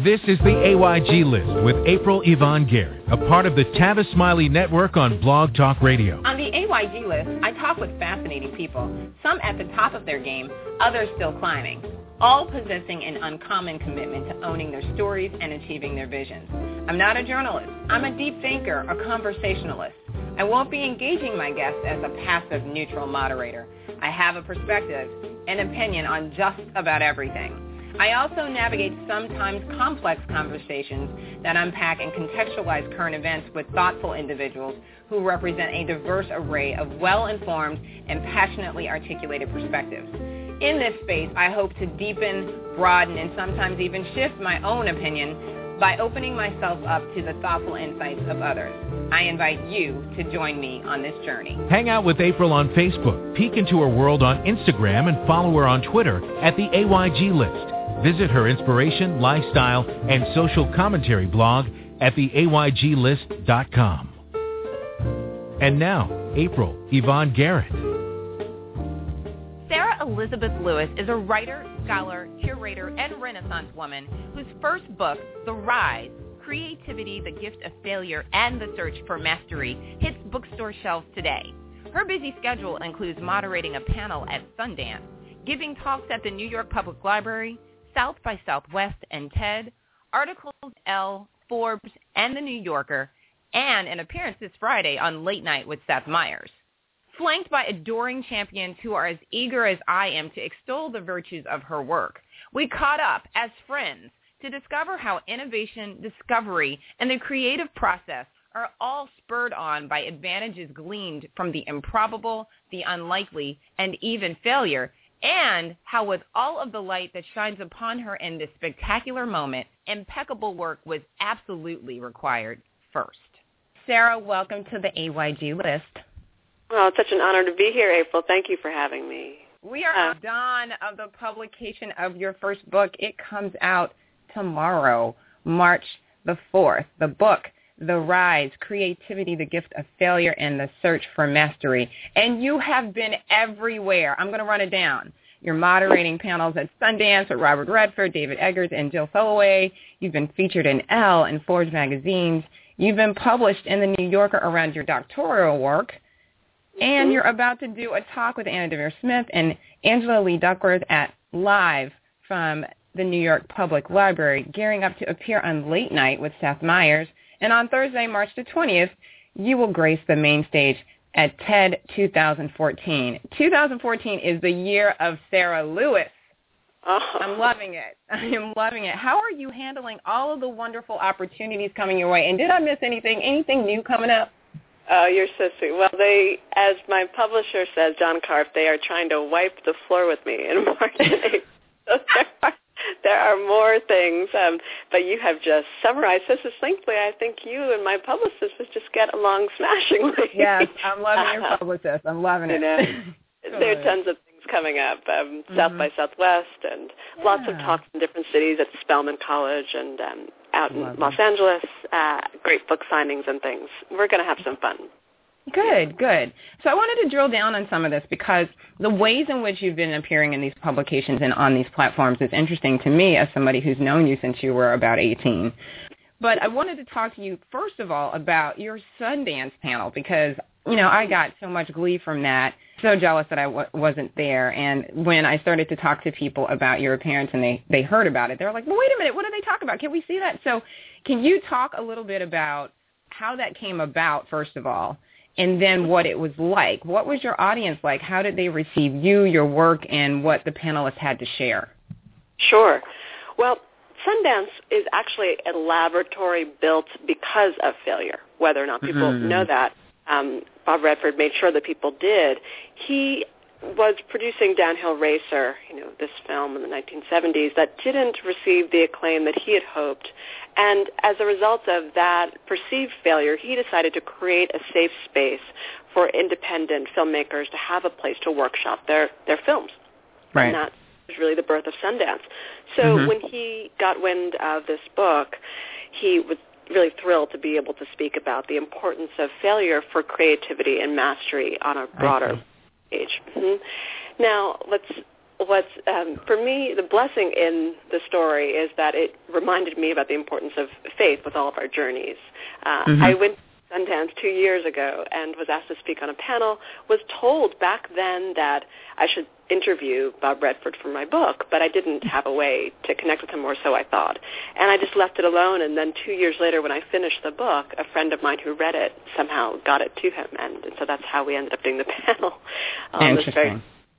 This is the AYG List with April Yvonne Garrett, a part of the Tavis Smiley Network on Blog Talk Radio. On the AYG List, I talk with fascinating people, some at the top of their game, others still climbing, all possessing an uncommon commitment to owning their stories and achieving their visions. I'm not a journalist. I'm a deep thinker, a conversationalist. I won't be engaging my guests as a passive, neutral moderator. I have a perspective, an opinion on just about everything. I also navigate sometimes complex conversations that unpack and contextualize current events with thoughtful individuals who represent a diverse array of well-informed and passionately articulated perspectives. In this space, I hope to deepen, broaden, and sometimes even shift my own opinion by opening myself up to the thoughtful insights of others. I invite you to join me on this journey. Hang out with April on Facebook, peek into her world on Instagram, and follow her on Twitter at the AYG List. Visit her inspiration, lifestyle, and social commentary blog at theayglist.com. And now, April Yvonne Garrett. Sarah Elizabeth Lewis is a writer, scholar, curator, and Renaissance woman whose first book, The Rise, Creativity, the Gift of Failure, and the Search for Mastery, hits bookstore shelves today. Her busy schedule includes moderating a panel at Sundance, giving talks at the New York Public Library, South by Southwest and TED, articles in Elle, Forbes, and The New Yorker, and an appearance this Friday on Late Night with Seth Meyers. Flanked by adoring champions who are as eager as I am to extol the virtues of her work, we caught up as friends to discover how innovation, discovery, and the creative process are all spurred on by advantages gleaned from the improbable, the unlikely, and even failure, and how with all of the light that shines upon her in this spectacular moment, impeccable work was absolutely required first. Sarah, welcome to the AYG List. Well, it's such an honor to be here, April. Thank you for having me. We are at the dawn of the publication of your first book. It comes out tomorrow, March the 4th. The book, The Rise, Creativity, the Gift of Failure, and the Search for Mastery. And you have been everywhere. I'm going to run it down. You're moderating panels at Sundance with Robert Redford, David Eggers, and Jill Soloway. You've been featured in Elle and Forbes magazines. You've been published in The New Yorker around your doctoral work. And you're about to do a talk with Anna Deavere Smith and Angela Lee Duckworth at Live from the New York Public Library, gearing up to appear on Late Night with Seth Meyers. And on Thursday, March the 20th, you will grace the main stage at TED 2014. 2014 is the year of Sarah Lewis. Oh. I'm loving it. I am loving it. How are you handling all of the wonderful opportunities coming your way? And did I miss anything? Anything new coming up? Oh, you're so sweet. Well, they, as my publisher says, John Karp, they are trying to wipe the floor with me in March and April. So there are more things, but you have just summarized so succinctly. I think you and my publicist would just get along smashingly. Yes, I'm loving your publicist. I'm loving it. There are tons of things coming up, South by Southwest, and lots of talks in different cities at Spelman College and out in Los Angeles, great book signings and things. We're going to have some fun. Good, good. So I wanted to drill down on some of this because the ways in which you've been appearing in these publications and on these platforms is interesting to me as somebody who's known you since you were about 18. But I wanted to talk to you, first of all, about your Sundance panel because, you know, I got so much glee from that. So jealous that I wasn't there. And when I started to talk to people about your appearance and they heard about it, they were like, well, wait a minute, what did they talk about? Can we see that? So can you talk a little bit about how that came about, first of all, and then what it was like? What was your audience like? How did they receive you, your work, and what the panelists had to share? Sure. Well, Sundance is actually a laboratory built because of failure, whether or not people know that. Bob Redford made sure that people did. He was producing Downhill Racer, this film in the 1970s that didn't receive the acclaim that he had hoped. And as a result of that perceived failure, he decided to create a safe space for independent filmmakers to have a place to workshop their films. Right. And that was really the birth of Sundance. So when he got wind of this book, he was really thrilled to be able to speak about the importance of failure for creativity and mastery on a broader stage. Now, let's what's for me, the blessing in the story is that it reminded me about the importance of faith with all of our journeys. I went to Sundance 2 years ago and was asked to speak on a panel, was told back then that I should interview Bob Redford for my book, but I didn't have a way to connect with him, or so I thought. And I just left it alone, and then 2 years later when I finished the book, a friend of mine who read it somehow got it to him, and so that's how we ended up doing the panel. Interesting.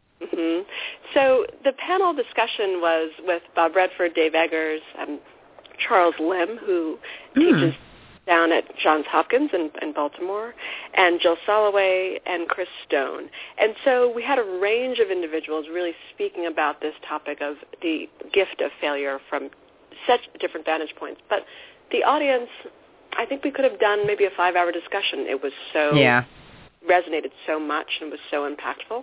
So the panel discussion was with Bob Redford, Dave Eggers, Charles Lim, who teaches down at Johns Hopkins in Baltimore, and Jill Soloway and Chris Stone. And so we had a range of individuals really speaking about this topic of the gift of failure from such different vantage points. But the audience, I think we could have done maybe a 5-hour discussion. It was so resonated so much and was so impactful,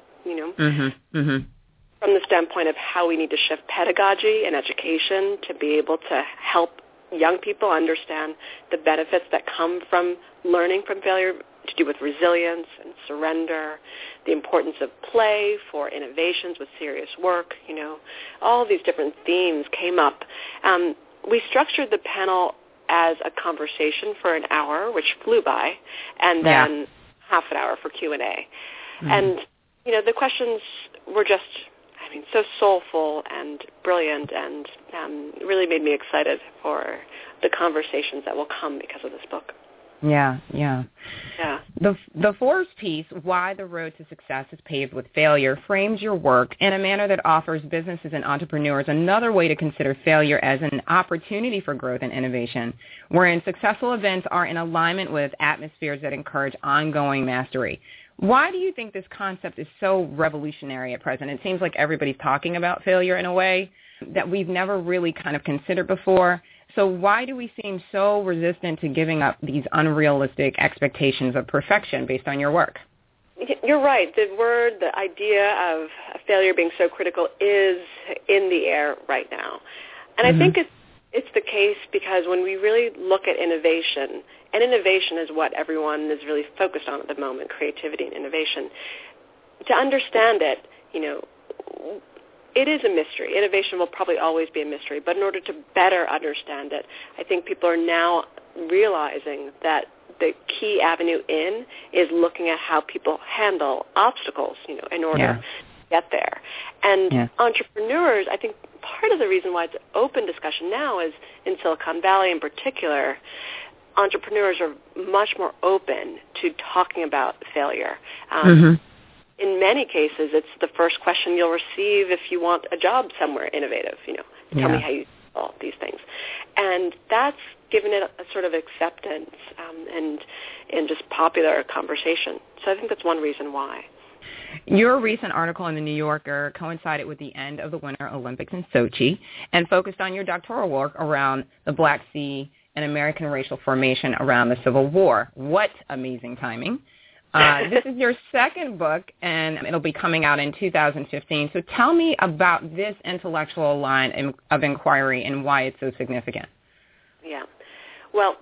from the standpoint of how we need to shift pedagogy and education to be able to help young people understand the benefits that come from learning from failure, to do with resilience and surrender, the importance of play for innovations with serious work. All these different themes came up. We structured the panel as a conversation for an hour, which flew by, and then half an hour for Q&A. And, the questions were just, so soulful and brilliant, and really made me excited for the conversations that will come because of this book. Yeah. The fourth piece, Why the Road to Success is Paved with Failure, frames your work in a manner that offers businesses and entrepreneurs another way to consider failure as an opportunity for growth and innovation, wherein successful events are in alignment with atmospheres that encourage ongoing mastery. Why do you think this concept is so revolutionary at present? It seems like everybody's talking about failure in a way that we've never really kind of considered before. So why do we seem so resistant to giving up these unrealistic expectations of perfection based on your work? You're right. The idea of failure being so critical is in the air right now. And I think it's the case because when we really look at innovation, and innovation is what everyone is really focused on at the moment, creativity and innovation, to understand it, it is a mystery. Innovation will probably always be a mystery, but in order to better understand it, I think people are now realizing that the key avenue in is looking at how people handle obstacles, in order to get there. And entrepreneurs, I think part of the reason why it's an open discussion now is in Silicon Valley in particular, entrepreneurs are much more open to talking about failure. In many cases, it's the first question you'll receive if you want a job somewhere innovative. Tell me how you do all these things. And that's given it a sort of acceptance and just popular conversation. So I think that's one reason why. Your recent article in The New Yorker coincided with the end of the Winter Olympics in Sochi and focused on your doctoral work around the Black Sea and American racial formation around the Civil War. What amazing timing. This is your second book, and it'll be coming out in 2015. So tell me about this intellectual line of inquiry and why it's so significant. Yeah. Well,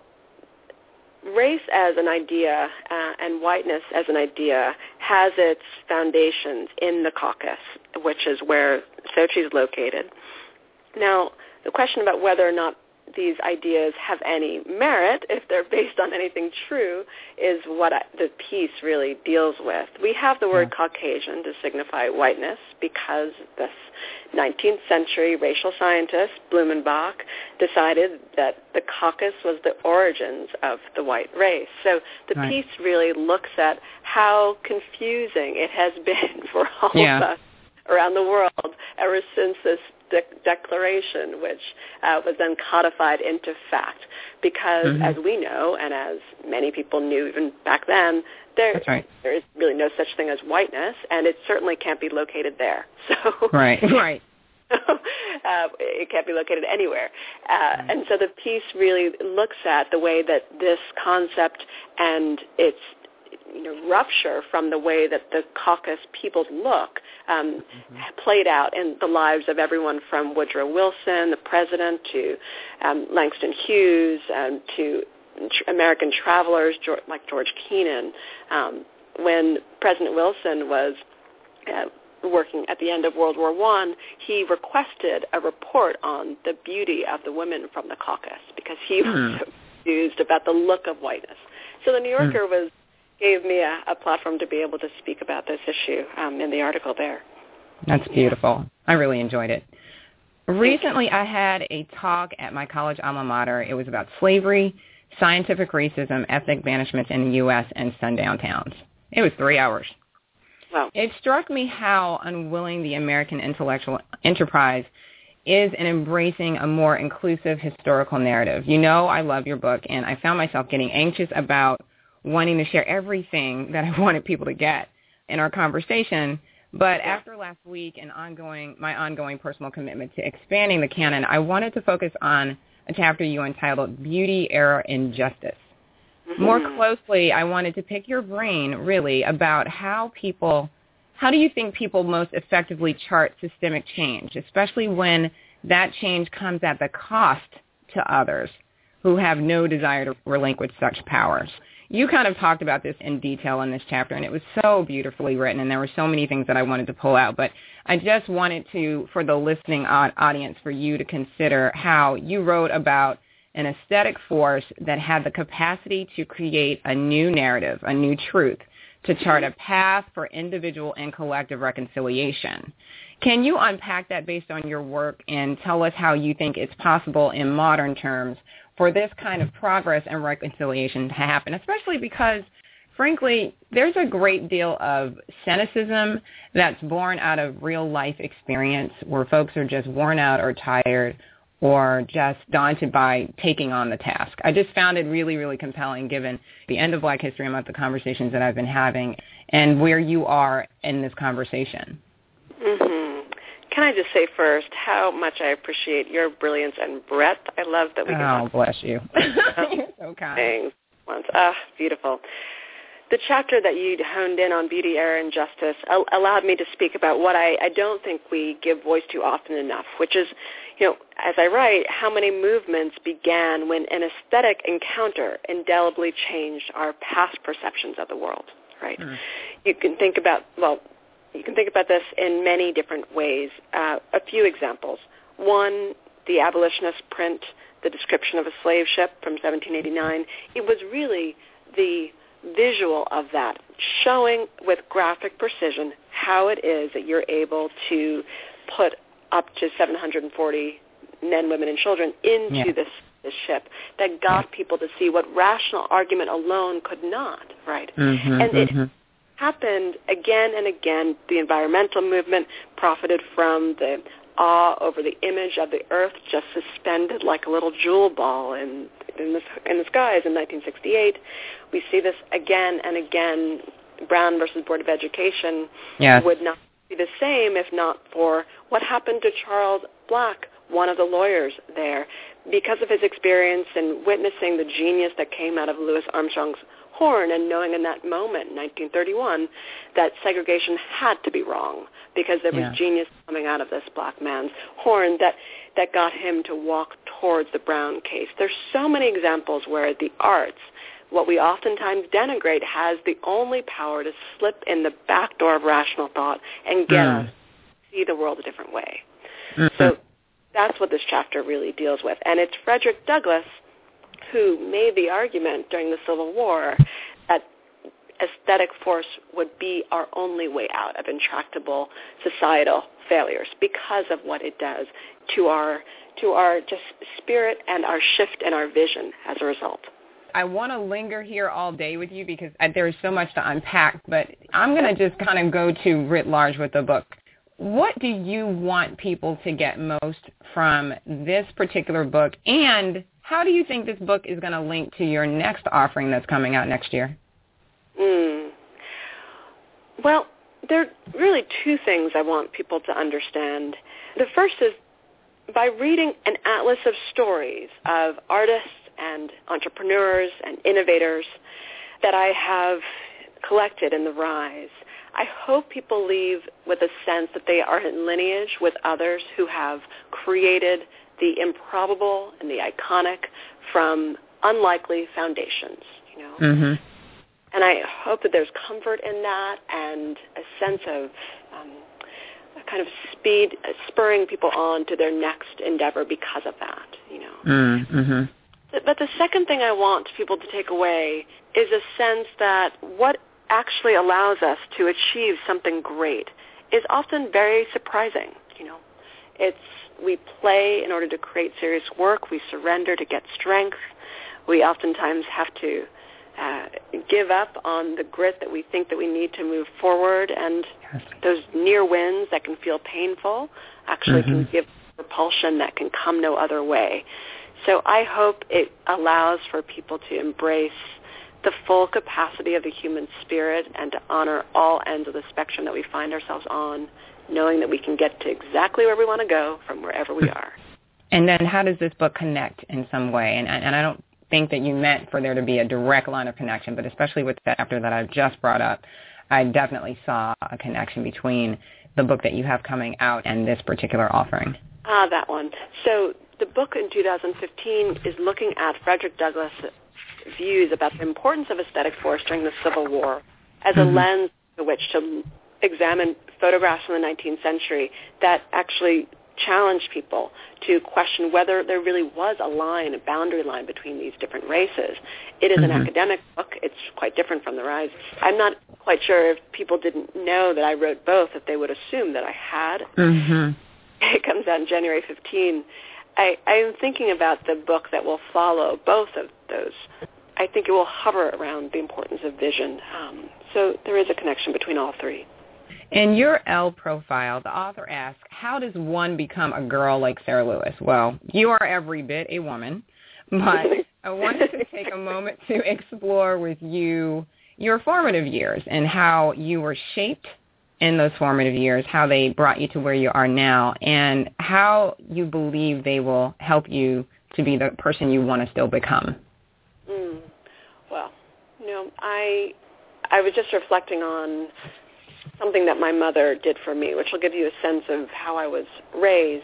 race as an idea and whiteness as an idea has its foundations in the Caucasus, which is where Sochi is located. Now, the question about whether or not these ideas have any merit, if they're based on anything true, is what the piece really deals with. We have the word Caucasian to signify whiteness because this 19th century racial scientist, Blumenbach, decided that the Caucasus was the origins of the white race. So the piece really looks at how confusing it has been for all of us around the world ever since this declaration, which was then codified into fact, because as we know, and as many people knew even back then, there is really no such thing as whiteness, and it certainly can't be located there. So it can't be located anywhere. And so the piece really looks at the way that this concept and its rupture from the way that the Caucasus peoples look played out in the lives of everyone from Woodrow Wilson, the president, to Langston Hughes, to American travelers like George Kennan. When President Wilson was working at the end of World War I, he requested a report on the beauty of the women from the Caucasus because he was so confused about the look of whiteness. So the New Yorker gave me a platform to be able to speak about this issue in the article there. That's beautiful. I really enjoyed it. Recently, I had a talk at my college alma mater. It was about slavery, scientific racism, ethnic banishments in the U.S., and sundown towns. It was 3 hours. Wow. It struck me how unwilling the American intellectual enterprise is in embracing a more inclusive historical narrative. You know I love your book, and I found myself getting anxious about wanting to share everything that I wanted people to get in our conversation. But after last week and my ongoing personal commitment to expanding the canon, I wanted to focus on a chapter you entitled Beauty, Error, and Justice. More closely, I wanted to pick your brain, really, about how do you think people most effectively chart systemic change, especially when that change comes at the cost to others who have no desire to relinquish such powers. You kind of talked about this in detail in this chapter, and it was so beautifully written, and there were so many things that I wanted to pull out. But I just wanted to, for the listening audience, for you to consider how you wrote about an aesthetic force that had the capacity to create a new narrative, a new truth, to chart a path for individual and collective reconciliation. Can you unpack that based on your work and tell us how you think it's possible in modern terms for this kind of progress and reconciliation to happen, especially because, frankly, there's a great deal of cynicism that's born out of real-life experience where folks are just worn out or tired or just daunted by taking on the task. I just found it really, really compelling given the end of Black History Month, the conversations that I've been having, and where you are in this conversation. Can I just say first how much I appreciate your brilliance and breadth. I love that we can talk. Bless you. You're so kind. Things once. Beautiful. The chapter that you honed in on beauty, error, and justice allowed me to speak about what I don't think we give voice to often enough, which is, as I write, how many movements began when an aesthetic encounter indelibly changed our past perceptions of the world, right? You can think about this in many different ways. A few examples. One, the abolitionist print, The Description of a Slave Ship from 1789. It was really the visual of that, showing with graphic precision how it is that you're able to put up to 740 men, women, and children into this ship that got people to see what rational argument alone could not, right? And it happened again and again. The environmental movement profited from the awe over the image of the earth just suspended like a little jewel ball in the skies in 1968. We see this again and again. Brown versus Board of Education would not be the same if not for what happened to Charles Black, one of the lawyers there, because of his experience in witnessing the genius that came out of Louis Armstrong's horn and knowing in that moment, 1931, that segregation had to be wrong because there was genius coming out of this black man's horn that got him to walk towards the Brown case. There's so many examples where the arts, what we oftentimes denigrate, has the only power to slip in the back door of rational thought and get us to see the world a different way. So that's what this chapter really deals with. And it's Frederick Douglass who made the argument during the Civil War that aesthetic force would be our only way out of intractable societal failures because of what it does to our just spirit and our shift in our vision as a result. I want to linger here all day with you because there's so much to unpack, but I'm going to just kind of go to writ large with the book. What do you want people to get most from this particular book, and how do you think this book is going to link to your next offering that's coming out next year? Well, there are really two things I want people to understand. The first is by reading an atlas of stories of artists and entrepreneurs and innovators that I have collected in The Rise, I hope people leave with a sense that they are in lineage with others who have created the improbable and the iconic from unlikely foundations, And I hope that there's comfort in that and a sense of kind of spurring people on to their next endeavor because of that, you know. Mm-hmm. But the second thing I want people to take away is a sense that what actually allows us to achieve something great is often very surprising, you know. We play in order to create serious work. We surrender to get strength. We oftentimes have to give up on the grit that we think that we need to move forward, and those near wins that can feel painful actually can give propulsion that can come no other way. So I hope it allows for people to embrace the full capacity of the human spirit and to honor all ends of the spectrum that we find ourselves on, knowing that we can get to exactly where we want to go from wherever we are. And then how does this book connect in some way? And I don't think that you meant for there to be a direct line of connection, but especially with that chapter that I just brought up, I definitely saw a connection between the book that you have coming out and this particular offering. That one. So the book in 2015 is looking at Frederick Douglass' views about the importance of aesthetic force during the Civil War as a lens through which to examine photographs from the 19th century that actually challenged people to question whether there really was a boundary line between these different races. It is an academic book. It's quite different from The Rise. I'm not quite sure if people didn't know that I wrote both, if they would assume that I had. It comes out on January 15. I am thinking about the book that will follow both of those. I think it will hover around the importance of vision. So there is a connection between all three. In your Elle profile, the author asks, how does one become a girl like Sarah Lewis? Well, you are every bit a woman, but I wanted to take a moment to explore with you your formative years and how you were shaped in those formative years, how they brought you to where you are now, and how you believe they will help you to be the person you want to still become. Well, you know, I was just reflecting on something that my mother did for me, which will give you a sense of how I was raised.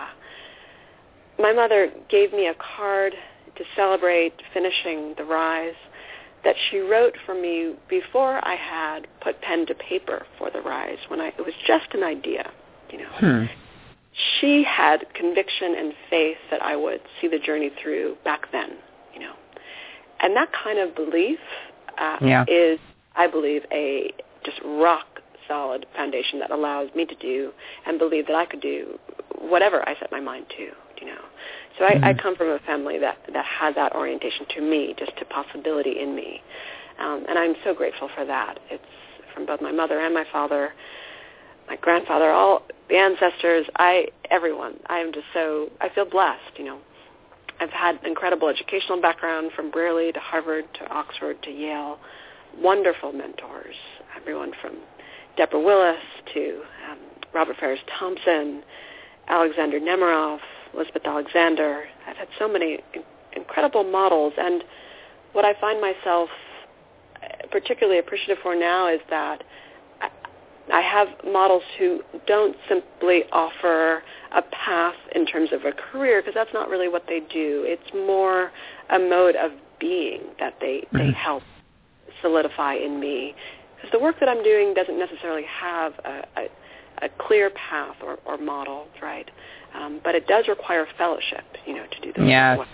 My mother gave me a card to celebrate finishing The Rise that she wrote for me before I had put pen to paper for The Rise, when it was just an idea, you know. She had conviction and faith that I would see the journey through back then, you know. And that kind of belief is, I believe, a just rock-solid foundation that allows me to do and believe that I could do whatever I set my mind to, you know. So I come from a family that has that orientation to me, just to possibility in me. And I'm so grateful for that. It's from both my mother and my father, my grandfather, all the ancestors, everyone. I feel blessed, you know. I've had incredible educational background from Brearley to Harvard to Oxford to Yale. Wonderful mentors, everyone from Deborah Willis to Robert Farris Thompson, Alexander Nemiroff, Elizabeth Alexander. I've had so many incredible models, and what I find myself particularly appreciative for now is that I have models who don't simply offer a path in terms of a career, because that's not really what they do. It's more a mode of being that they help solidify in me. Because the work that I'm doing doesn't necessarily have a clear path or model, right? But it does require fellowship, you know, to do this work.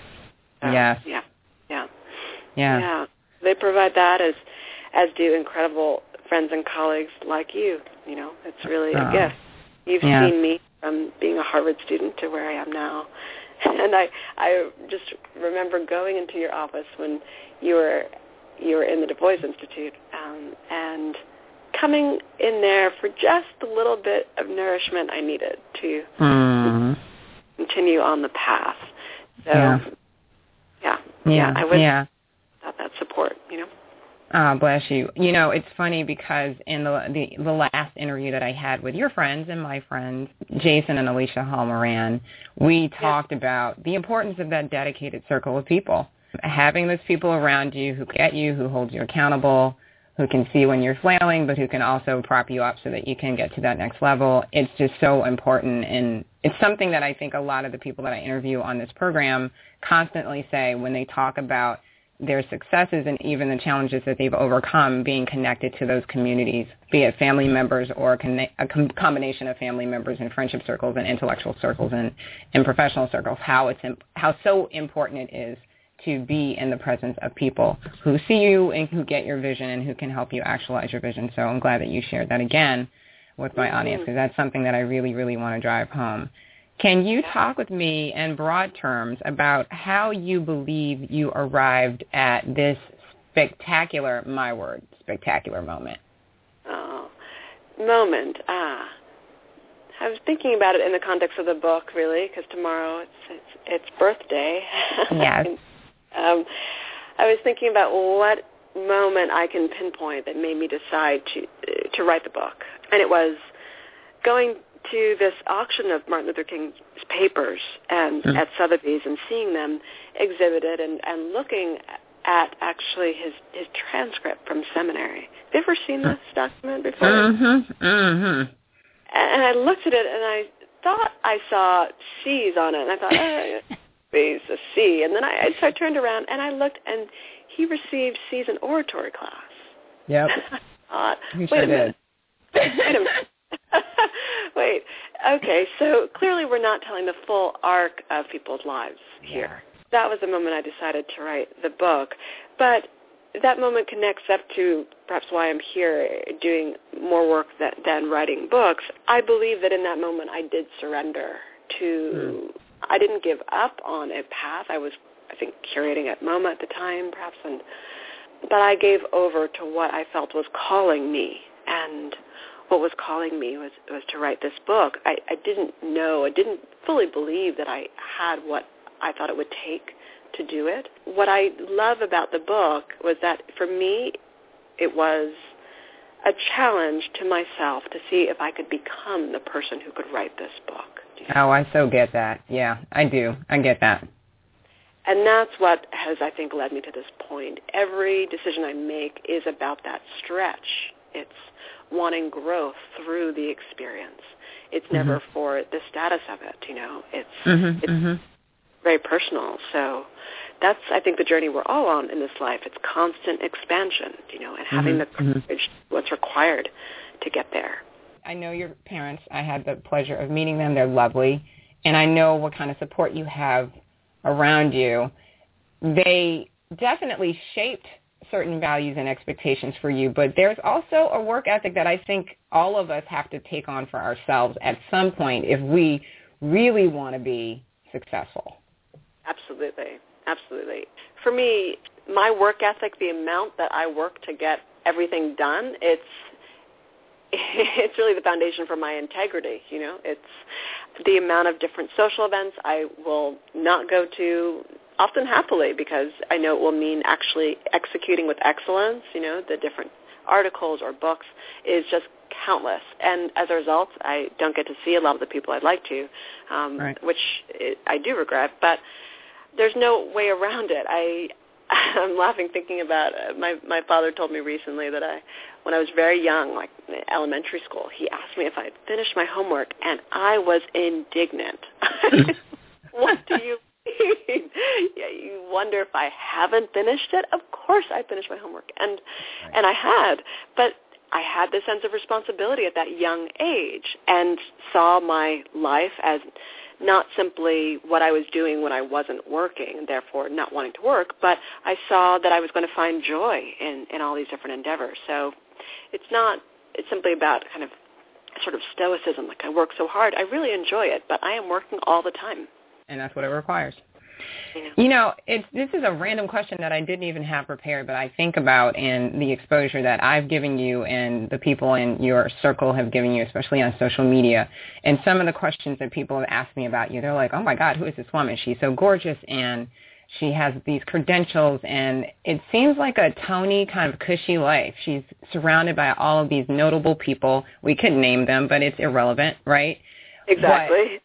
Yeah. They provide that, as do incredible friends and colleagues like you. You know, it's really a gift. You've seen me from being a Harvard student to where I am now. And I just remember going into your office when you were in the Du Bois Institute, and coming in there for just a little bit of nourishment I needed to continue on the path. So, I would without that support, you know. Bless you. You know, it's funny because in the last interview that I had with your friends and my friends, Jason and Alicia Hall Moran, we talked about the importance of that dedicated circle of people. Having those people around you who get you, who hold you accountable, who can see when you're flailing, but who can also prop you up so that you can get to that next level. It's just so important, and it's something that I think a lot of the people that I interview on this program constantly say when they talk about their successes and even the challenges that they've overcome being connected to those communities, be it family members or a combination of family members and friendship circles and intellectual circles and professional circles, how so important it is to be in the presence of people who see you and who get your vision and who can help you actualize your vision. So I'm glad that you shared that again with my audience, because that's something that I really, really want to drive home. Can you talk with me in broad terms about how you believe you arrived at this spectacular, my word, spectacular moment? Oh, moment. I was thinking about it in the context of the book, really, because tomorrow it's birthday. Yes. I was thinking about what moment I can pinpoint that made me decide to write the book. And it was going to this auction of Martin Luther King's papers and at Sotheby's and seeing them exhibited and looking at actually his transcript from seminary. Have you ever seen this document before? And I looked at it and I thought I saw C's on it, and I thought, C's, a C. And then so I turned around and I looked, and he received C's in oratory class. Yep. Wait a minute. Wait. Okay, so clearly we're not telling the full arc of people's lives here. That was the moment I decided to write the book. But that moment connects up to perhaps why I'm here doing more work than writing books. I believe that in that moment I did surrender to, I didn't give up on a path. I was, I think, curating at MoMA at the time, perhaps, but I gave over to what I felt was calling me. And what was calling me was to write this book. I didn't fully believe that I had what I thought it would take to do it. What I love about the book was that for me, it was a challenge to myself to see if I could become the person who could write this book. Oh, I so get that. Yeah, I do. I get that. And that's what has, I think, led me to this point. Every decision I make is about that stretch. It's wanting growth through the experience. It's never for the status of it, you know. It's very personal. So that's, I think, the journey we're all on in this life. It's constant expansion, you know, and having the courage, what's required to get there. I know your parents. I had the pleasure of meeting them. They're lovely. And I know what kind of support you have around you. They definitely shaped certain values and expectations for you, but there's also a work ethic that I think all of us have to take on for ourselves at some point if we really want to be successful. Absolutely. Absolutely. For me, my work ethic, the amount that I work to get everything done, it's really the foundation for my integrity, you know. It's the amount of different social events I will not go to, often happily, because I know it will mean actually executing with excellence, you know, the different articles or books is just countless. And as a result, I don't get to see a lot of the people I'd like to, which I do regret, but there's no way around it. I'm laughing thinking about my father told me recently that when I was very young, like elementary school, he asked me if I had finished my homework, and I was indignant. What do you mean? Yeah, you wonder if I haven't finished it? Of course I finished my homework, and I had, but I had this sense of responsibility at that young age and saw my life as not simply what I was doing when I wasn't working and therefore not wanting to work, but I saw that I was going to find joy in all these different endeavors. So it's simply about kind of sort of stoicism, like I work so hard. I really enjoy it, but I am working all the time. And that's what it requires. You know, this is a random question that I didn't even have prepared, but I think about in the exposure that I've given you and the people in your circle have given you, especially on social media. And some of the questions that people have asked me about you, they're like, oh, my God, who is this woman? She's so gorgeous, and she has these credentials, and it seems like a Tony kind of cushy life. She's surrounded by all of these notable people. We could name them, but it's irrelevant, right? Exactly.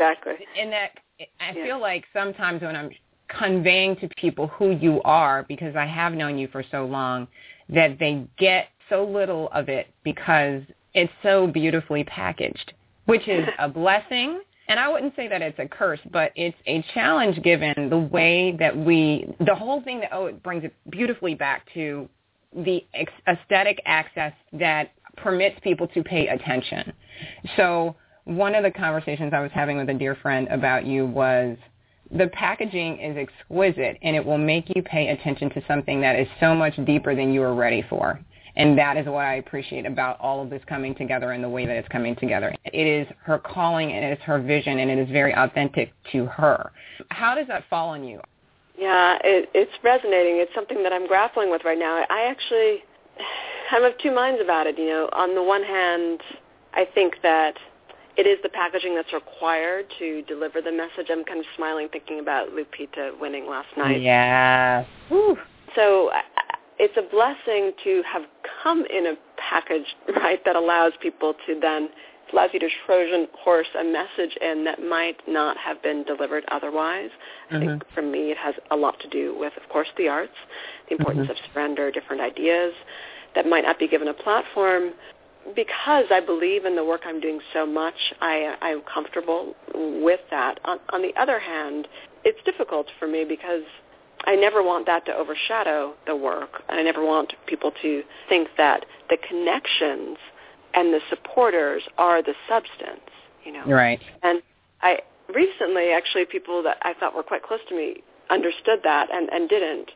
In that, I feel like sometimes when I'm conveying to people who you are, because I have known you for so long, that they get so little of it because it's so beautifully packaged, which is a blessing And I wouldn't say that it's a curse, but it's a challenge given the way that the whole thing that, it brings it beautifully back to the aesthetic access that permits people to pay attention. So one of the conversations I was having with a dear friend about you was the packaging is exquisite, and it will make you pay attention to something that is so much deeper than you are ready for. And that is what I appreciate about all of this coming together and the way that it's coming together. It is her calling, and it is her vision, and it is very authentic to her. How does that fall on you? Yeah, it's resonating. It's something that I'm grappling with right now. I'm of two minds about it. On the one hand, I think that it is the packaging that's required to deliver the message. I'm kind of smiling thinking about Lupita winning last night. Yeah. Whew. So it's a blessing to have come in a package, right, that allows people to then, allows you to Trojan horse a message in that might not have been delivered otherwise. I think for me it has a lot to do with, of course, the arts, the importance of surrender, different ideas that might not be given a platform. Because I believe in the work I'm doing so much, I'm comfortable with that. On the other hand, it's difficult for me because I never want that to overshadow the work. I never want people to think that the connections and the supporters are the substance, Right. And I recently, actually, people that I thought were quite close to me understood that and didn't.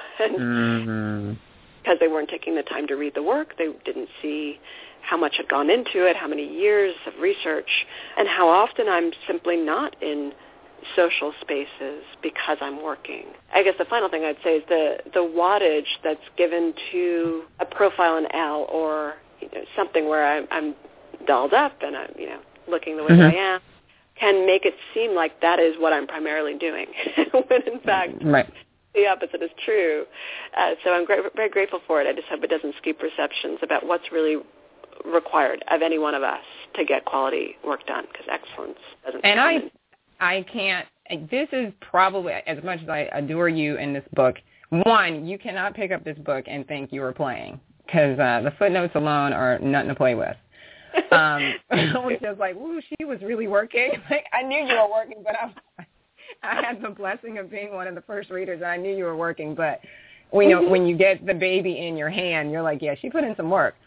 Because they weren't taking the time to read the work. They didn't see how much had gone into it, how many years of research, and how often I'm simply not in social spaces because I'm working. I guess the final thing I'd say is the wattage that's given to a profile in Elle or something where I'm dolled up and I'm looking the way that I am can make it seem like that is what I'm primarily doing, when in fact the opposite is true. So I'm very grateful for it. I just hope it doesn't skew perceptions about what's really required of any one of us to get quality work done, because excellence doesn't come in. I can't, this is probably, as much as I adore you in this book, one, you cannot pick up this book and think you were playing, because the footnotes alone are nothing to play with. I was just like, ooh, she was really working. Like, I knew you were working, but I had the blessing of being one of the first readers, and I knew you were working, but when you get the baby in your hand, you're like, yeah, she put in some work.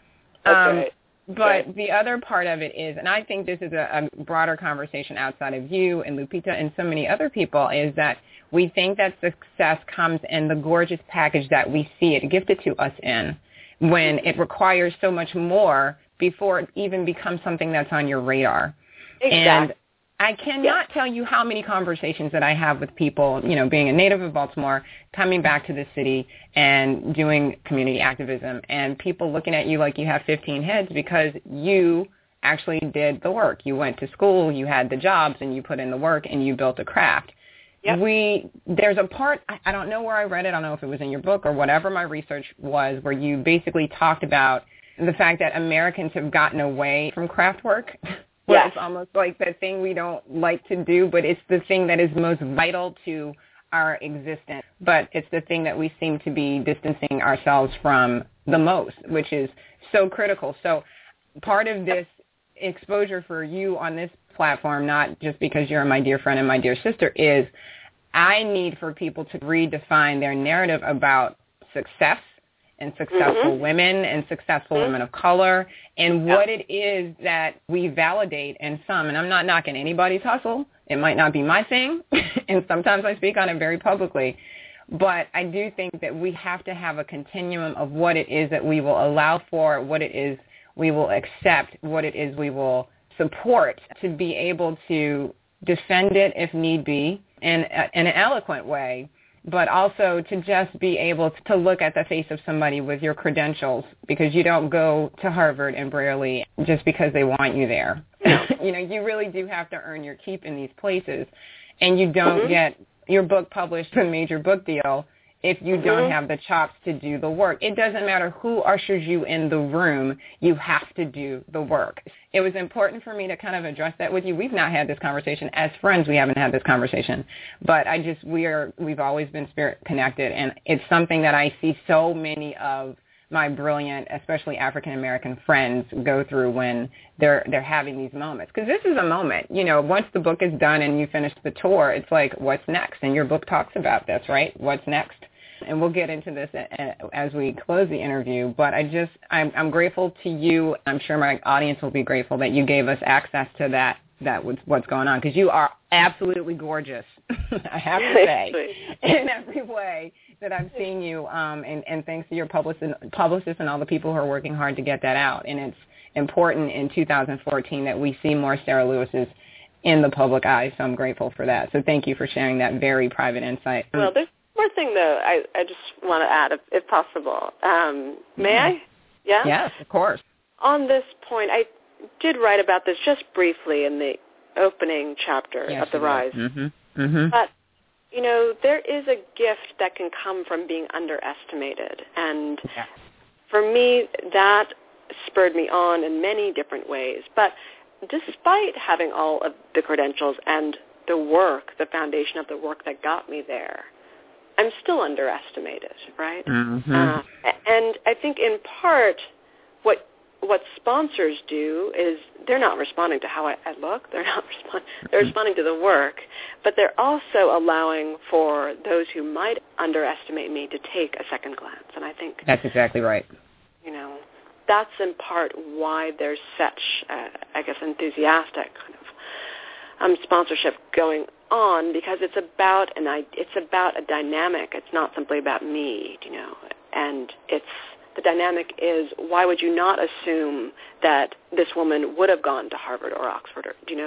But the other part of it is, and I think this is a broader conversation outside of you and Lupita and so many other people, is that we think that success comes in the gorgeous package that we see it gifted to us in, when it requires so much more before it even becomes something that's on your radar. Exactly. And I cannot tell you how many conversations that I have with people, being a native of Baltimore, coming back to the city and doing community activism, and people looking at you like you have 15 heads because you actually did the work. You went to school, you had the jobs, and you put in the work, and you built a craft. Yep. There's a part, I don't know where I read it, I don't know if it was in your book or whatever my research was, where you basically talked about the fact that Americans have gotten away from craft work. Well, it's almost like that thing we don't like to do, but it's the thing that is most vital to our existence. But it's the thing that we seem to be distancing ourselves from the most, which is so critical. So part of this exposure for you on this platform, not just because you're my dear friend and my dear sister, is I need for people to redefine their narrative about success and successful women and successful women of color, and what it is that we validate in some. And I'm not knocking anybody's hustle. It might not be my thing, and sometimes I speak on it very publicly. But I do think that we have to have a continuum of what it is that we will allow for, what it is we will accept, what it is we will support, to be able to defend it if need be in an eloquent way, but also to just be able to look at the face of somebody with your credentials, because you don't go to Harvard and Brearley just because they want you there. You really do have to earn your keep in these places, and you don't get your book published with a major book deal if you don't have the chops to do the work. It doesn't matter who ushers you in the room, you have to do the work. It was important for me to kind of address that with you. We've not had this conversation. As friends, we haven't had this conversation. But we've always been spirit connected, and it's something that I see so many of my brilliant, especially African-American friends go through when they're having these moments. Because this is a moment, once the book is done and you finish the tour, it's like, what's next? And your book talks about this, right? What's next? And we'll get into this as we close the interview. But I'm grateful to you. I'm sure my audience will be grateful that you gave us access to that was what's going on, because you are absolutely gorgeous, I have to say, in every way that I've seen you, and thanks to your publicists and all the people who are working hard to get that out. And it's important in 2014 that we see more Sarah Lewis's in the public eye, so I'm grateful for that. So thank you for sharing that very private insight. Well, there's one more thing, though, I just want to add, if possible. May I? Yeah? Yes, of course. On this point, I did write about this just briefly in the opening chapter of The Rise. Mm-hmm. Mm-hmm. But, there is a gift that can come from being underestimated. And for me, that spurred me on in many different ways. But despite having all of the credentials and the foundation of the work that got me there, I'm still underestimated, right? Mm-hmm. And I think in part what sponsors do is they're not responding to how I look. They're responding to the work, but they're also allowing for those who might underestimate me to take a second glance. And I think that's exactly right. That's in part why there's such, enthusiastic kind of sponsorship going on, because it's about a dynamic. It's not simply about me, and the dynamic is, why would you not assume that this woman would have gone to Harvard or Oxford?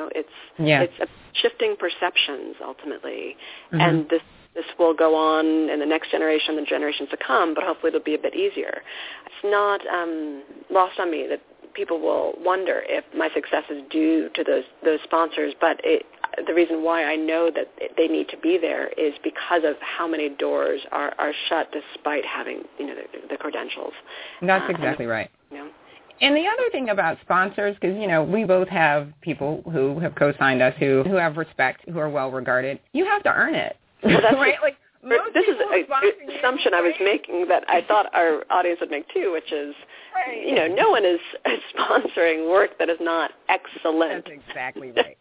It's shifting perceptions ultimately, and this will go on in the next generation, the generations to come, but hopefully it'll be a bit easier. It's not lost on me that people will wonder if my success is due to those sponsors, but the reason why I know that they need to be there is because of how many doors are shut despite having the credentials. That's exactly right. And the other thing about sponsors, because we both have people who have co-signed us who have respect, who are well regarded. You have to earn it, right? Like, this is an assumption I was making that I thought our audience would make too, which is, no one is sponsoring work that is not excellent. That's exactly right.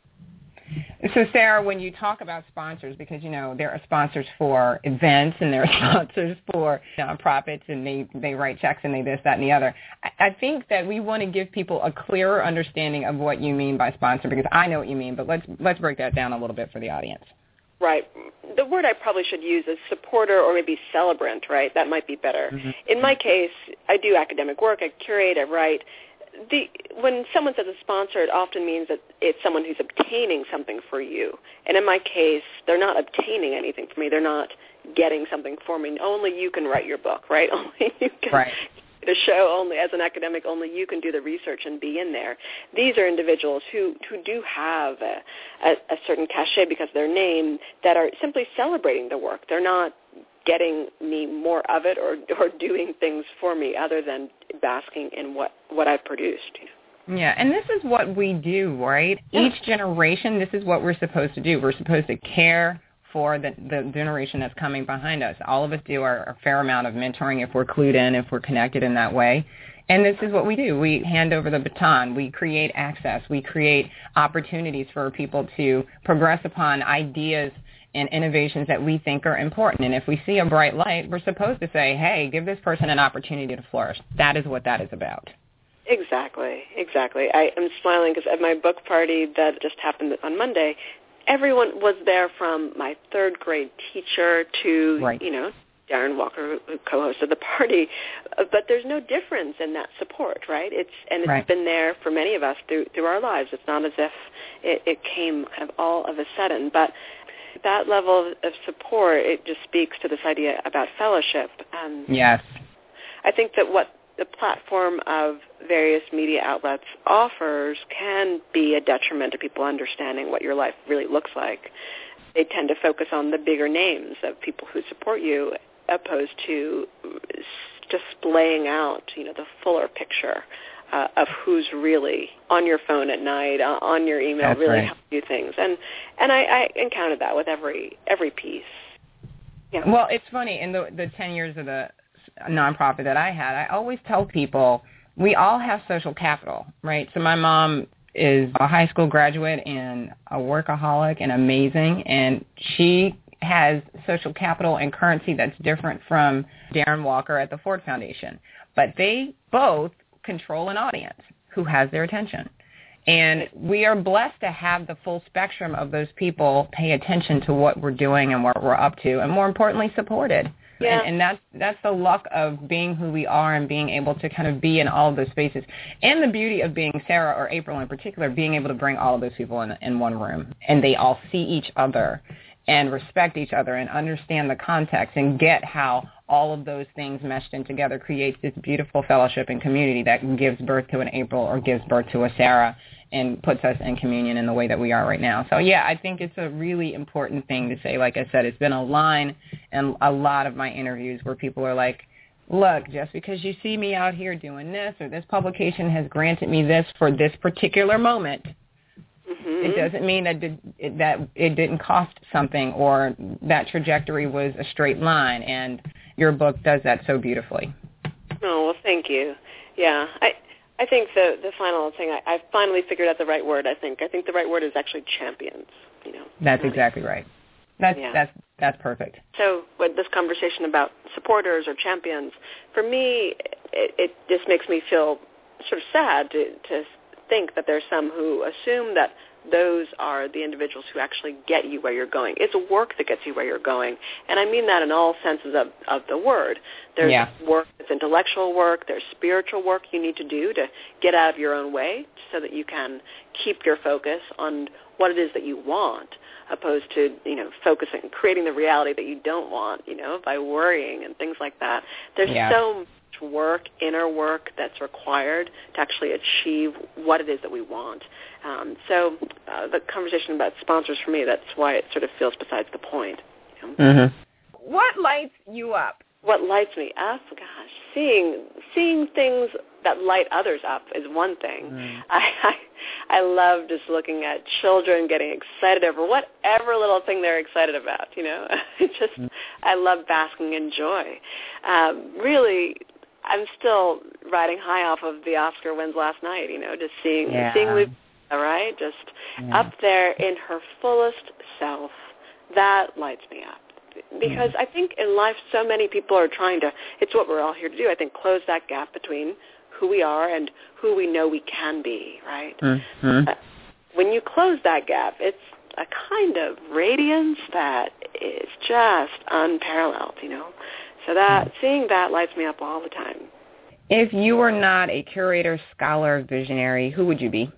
So, Sarah, when you talk about sponsors, because, there are sponsors for events and there are sponsors for nonprofits, and they write checks and they this, that, and the other, I think that we want to give people a clearer understanding of what you mean by sponsor, because I know what you mean, but let's break that down a little bit for the audience. Right. The word I probably should use is supporter or maybe celebrant, right? That might be better. Mm-hmm. In my case, I do academic work, I curate, I write. When someone says a sponsor, it often means that it's someone who's obtaining something for you. And in my case, they're not obtaining anything for me. They're not getting something for me. Only you can write your book, right? Only you can the show. Only as an academic, only you can do the research and be in there. These are individuals who do have a certain cachet because of their name, that are simply celebrating the work. They're not getting me more of it or doing things for me other than basking in what I've produced. Yeah, and this is what we do, right? Yeah. Each generation, this is what we're supposed to do. We're supposed to care for the generation that's coming behind us. All of us do a fair amount of mentoring if we're clued in, if we're connected in that way. And this is what we do. We hand over the baton. We create access. We create opportunities for people to progress upon ideas and innovations that we think are important. And if we see a bright light, we're supposed to say, hey, give this person an opportunity to flourish. That is what that is about. Exactly. I am smiling because at my book party that just happened on Monday, everyone was there, from my third grade teacher to, Darren Walker, who co-hosted the party. But there's no difference in that support, right? It's been there for many of us through our lives. It's not as if it came kind of all of a sudden. But that level of support, it just speaks to this idea about fellowship. Yes. I think that what the platform of various media outlets offers can be a detriment to people understanding what your life really looks like. They tend to focus on the bigger names of people who support you, opposed to displaying out, the fuller picture of who's really on your phone at night, on your email, That's really right. help you things. And I encountered that with every piece. Yeah. Well, it's funny, in the 10 years of the nonprofit that I had, I always tell people we all have social capital, right? So my mom is a high school graduate and a workaholic and amazing, and she has social capital and currency that's different from Darren Walker at the Ford Foundation. But they both control an audience who has their attention. And we are blessed to have the full spectrum of those people pay attention to what we're doing and what we're up to, and more importantly, supported. Yeah. And that's the luck of being who we are and being able to kind of be in all of those spaces. And the beauty of being Sarah, or April in particular, being able to bring all of those people in one room, and they all see each other and respect each other and understand the context and get how all of those things meshed in together creates this beautiful fellowship and community that gives birth to an April or gives birth to a Sarah and puts us in communion in the way that we are right now. So, yeah, I think it's a really important thing to say. Like I said, it's been a line in a lot of my interviews where people are like, look, just because you see me out here doing this, or this publication has granted me this for this particular moment, it doesn't mean that it didn't cost something, or that trajectory was a straight line, and your book does that so beautifully. Oh, well, thank you. Yeah, I think the final thing, I finally figured out the right word, I think. I think the right word is actually champions, you know. That's exactly right. That's perfect. So with this conversation about supporters or champions, for me, it just makes me feel sort of sad to think that there's some who assume that those are the individuals who actually get you where you're going. It's work that gets you where you're going, and I mean that in all senses of the word. There's work that's intellectual work. There's spiritual work you need to do to get out of your own way so that you can keep your focus on what it is that you want, opposed to, you know, focusing, creating the reality that you don't want, you know, by worrying and things like that. There's so much work, inner work, that's required to actually achieve what it is that we want. So the conversation about sponsors, for me, that's why it sort of feels besides the point. You know? What lights you up? What lights me up? Gosh, seeing things that light others up is one thing. I love just looking at children getting excited over whatever little thing they're excited about, you know. I love basking in joy. Really, I'm still riding high off of the Oscar wins last night, you know, just seeing Lucy, right, just up there in her fullest self. That lights me up. Because I think in life so many people are trying to, it's what we're all here to do, I think, close that gap between who we are and who we know we can be, right? When you close that gap, it's a kind of radiance that is just unparalleled, you know. So that seeing that lights me up all the time. If you were not a curator, scholar, visionary, who would you be?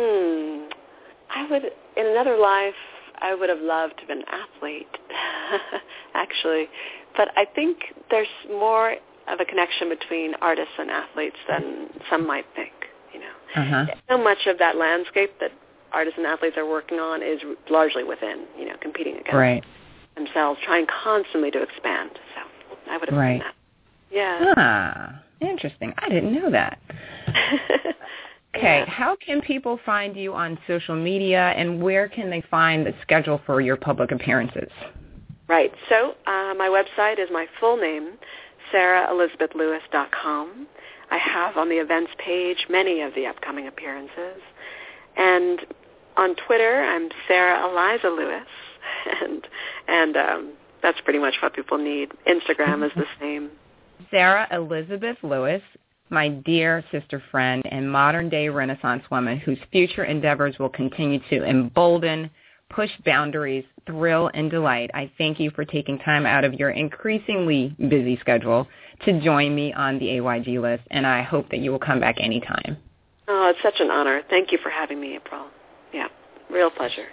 I would, in another life, I would have loved to have been an athlete, actually. But I think there's more of a connection between artists and athletes than some might think, you know. So much of that landscape that artists and athletes are working on is largely within, you know, competing against themselves, trying constantly to expand. So I would have done that. Yeah. Interesting. I didn't know that. Okay, how can people find you on social media, and where can they find the schedule for your public appearances? Right. So my website is my full name, SarahElizabethLewis.com. I have on the events page many of the upcoming appearances. And on Twitter, I'm Sarah Eliza Lewis. And that's pretty much what people need. Instagram is the same. Sarah Elizabeth Lewis, my dear sister friend and modern-day Renaissance woman whose future endeavors will continue to embolden, push boundaries, thrill, and delight. I thank you for taking time out of your increasingly busy schedule to join me on the AYG list, and I hope that you will come back anytime. Oh, it's such an honor. Thank you for having me, April. Yeah, real pleasure.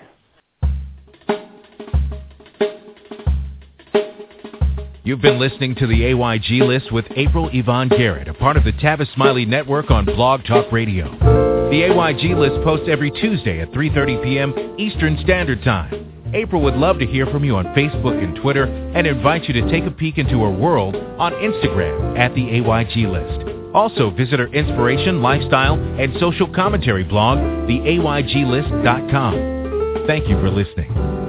You've been listening to the AYG List with April Yvonne Garrett, a part of the Tavis Smiley Network on Blog Talk Radio. The AYG List posts every Tuesday at 3:30 p.m. Eastern Standard Time. April would love to hear from you on Facebook and Twitter and invite you to take a peek into her world on Instagram at the AYG List. Also, visit her inspiration, lifestyle, and social commentary blog, theayglist.com. Thank you for listening.